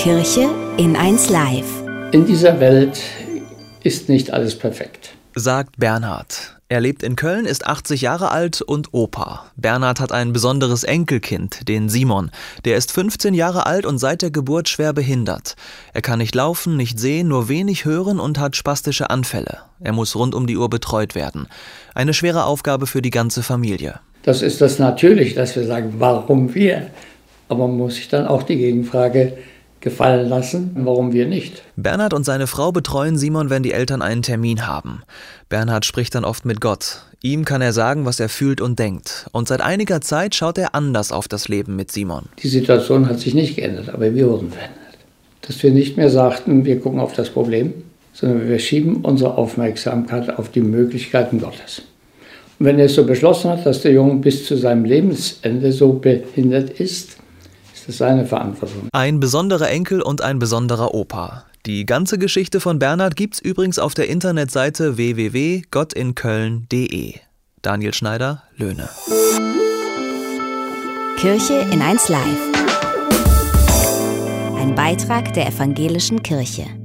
Kirche in 1 Live. In dieser Welt ist nicht alles perfekt, sagt Bernhard. Er lebt in Köln, ist 80 Jahre alt und Opa. Bernhard hat ein besonderes Enkelkind, den Simon. Der ist 15 Jahre alt und seit der Geburt schwer behindert. Er kann nicht laufen, nicht sehen, nur wenig hören und hat spastische Anfälle. Er muss rund um die Uhr betreut werden. Eine schwere Aufgabe für die ganze Familie. Das ist das natürlich, dass wir sagen, warum wir? Aber man muss sich dann auch die Gegenfrage gefallen lassen, warum wir nicht. Bernhard und seine Frau betreuen Simon, wenn die Eltern einen Termin haben. Bernhard spricht dann oft mit Gott. Ihm kann er sagen, was er fühlt und denkt. Und seit einiger Zeit schaut er anders auf das Leben mit Simon. Die Situation hat sich nicht geändert, aber wir wurden verändert. Dass wir nicht mehr sagten, wir gucken auf das Problem, sondern wir schieben unsere Aufmerksamkeit auf die Möglichkeiten Gottes. Und wenn er es so beschlossen hat, dass der Junge bis zu seinem Lebensende so behindert ist, das ist seine Verantwortung. Ein besonderer Enkel und ein besonderer Opa. Die ganze Geschichte von Bernhard gibt's übrigens auf der Internetseite www.gottinköln.de. Daniel Schneider, Löhne. Kirche in 1 Live. Ein Beitrag der Evangelischen Kirche.